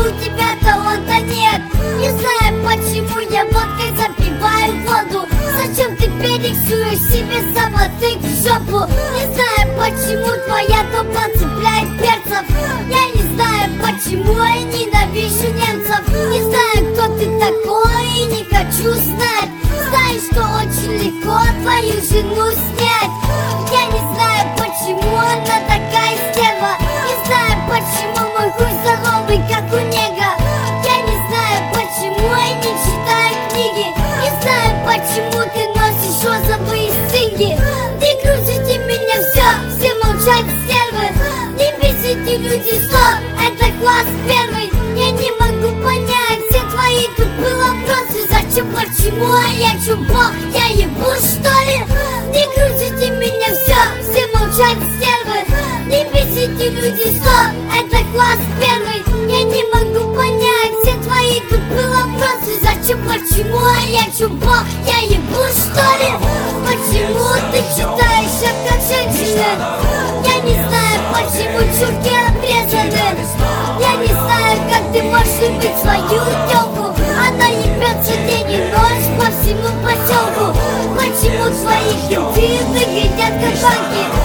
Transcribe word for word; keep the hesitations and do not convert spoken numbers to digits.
тебя таланта нет. Не знаю, почему я водкой запиваю воду. Зачем ты перексуешь себе самотык в жопу? Не знаю, почему твоя топа цепляет перцев. Я не знаю, почему я ненавижу немцев. Не знаю, кто ты такой, и не хочу знать. Знаю, что очень легко твою жену снять. Я не знаю, почему она такая стерва. Не знаю, почему мой хуй здоровый, как у нега. Я не знаю, почему я не читаю книги. Не знаю, почему ты носишь розовые стинги. Не крутите меня, все, все молчат, стервы. Не бесите люди, стоп, это класс первый. Я не могу понять все твои тупые вопросы. Зачем, почему, а я чубок, я ебу, что ли? Не крутите меня, все, все молчат, стервы. Не бесите люди, стоп, это класс первый. Я не могу понять все твои тупые вопросы. Зачем, почему, а я чубок, я ебу, что ли? Почему ты читаешь это как женщина? Я не знаю, почему чурки обрезаны. Я не знаю, как ты можешь любить свою тёлку. Она ебется день и ночь по всему поселку. Почему твои хиты выглядят как банки?